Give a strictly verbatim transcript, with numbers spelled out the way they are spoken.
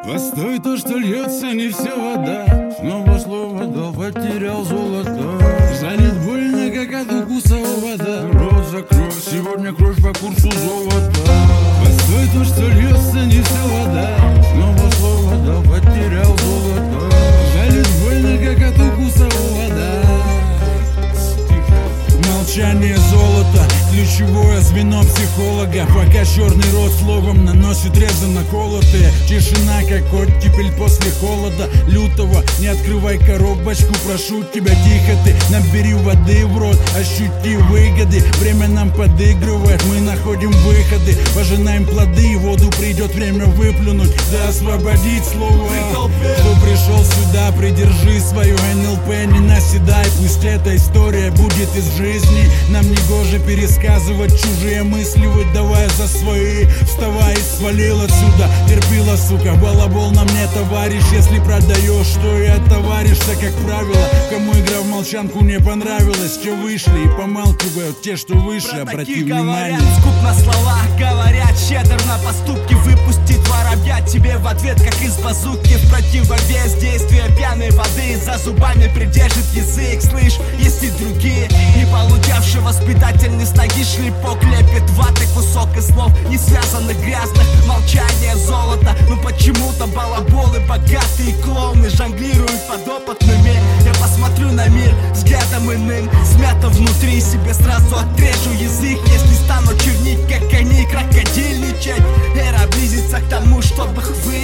Постой, то, что льется, не все вода. Снова слово дал, потерял золото. Залит больно, как от укуса вода. Рот закрой, сегодня кровь по курсу золота. Постой, то, что льется, не все вода. Снова слово дал, потерял золото. Залит больно, как от укуса вода. Молчание золота, ключевое звено психолога. Пока черный рот словом наносит резано колотые. Тишина, как оттепель после холода лютого. Не открывай коробочку, прошу тебя, тихо ты. Набери воды в рот, ощути выгоды. Время нам подыгрывает, мы находим выходы. Пожинаем плоды, и воду придет время выплюнуть. Да освободить слово. Кто пришел сюда, придержи свою эн эл пэ, не наседай. Пусть эта история будет из жизни. Нам не гоже пересказывать чужие мысли, выдавая за свои. Вставай и свалил отсюда, терпила, сука. Балабол на мне, товарищ. Если продаешь, что и оттоваришься, как правило. Кому игра в молчанку не понравилась, че вышли и помалкивают те, что выше. Про обрати таких внимание. говорят, скуп на словах, говорят щедр на поступки. Выпустит воробья тебе в ответ, как из базуки. В противовес действия пьяной воды. За зубами придержит язык, слышь, есть и другие. Не получавший воспитательный с ноги шлепок. Лепит ваты кусок из слов, не связанных грязных. Молчание золото, но почему-то балаболы богатые клоуны жонглируют подопытными. Я посмотрю на мир взглядом иным. Смято внутри, себе сразу отрежу язык. Если стану чернить, как они, крокодильничать. Эра близится к тому, чтобы вы